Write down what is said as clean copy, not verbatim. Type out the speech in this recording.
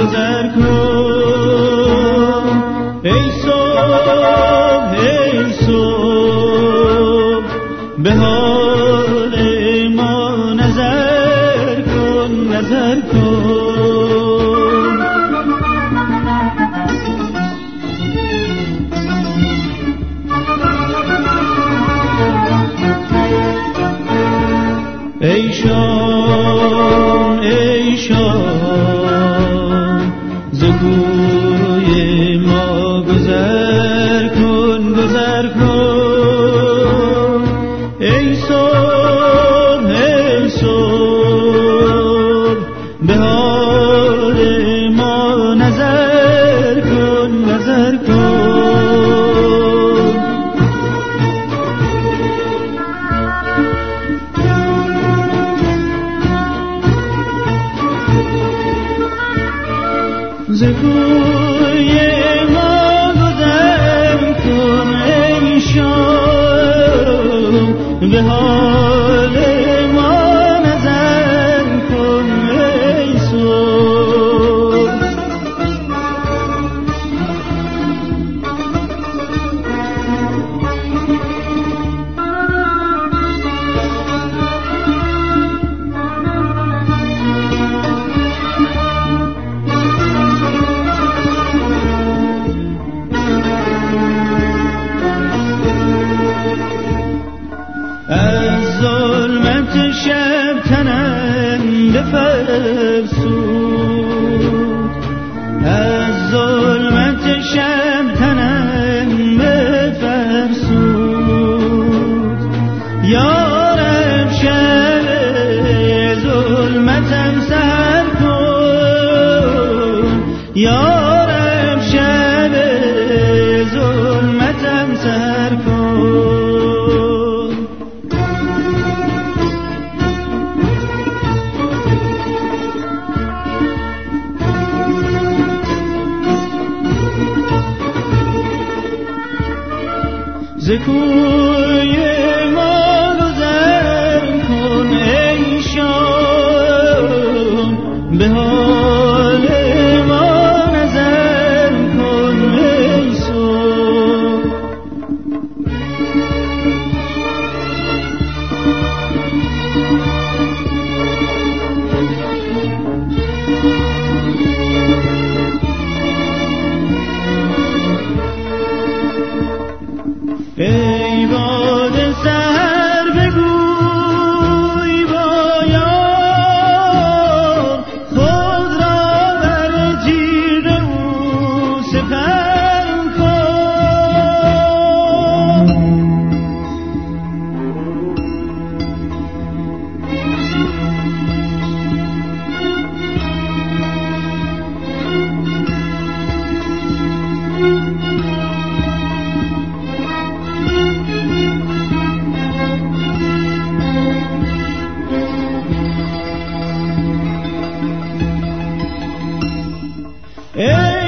گذر کن ای صبح به حال ما نظر کن ای شام ز کوی ما گذر کن ای صبح به حال ما نظر کن ز کوی ما گذر کن ای شام به حال ما نظر کن ای صبح از ظلمت شب تنم بفرسود از ظلمت شب تنم بفرسود یارب شب ظلمتم سر کن یارب شب ظلمتم سر کن ز کوی ما گذر کن ای شام به حال ما نظر کن ای صبح ای باد سحر بگوی با یار خود را بر تیغ او سپر کن ای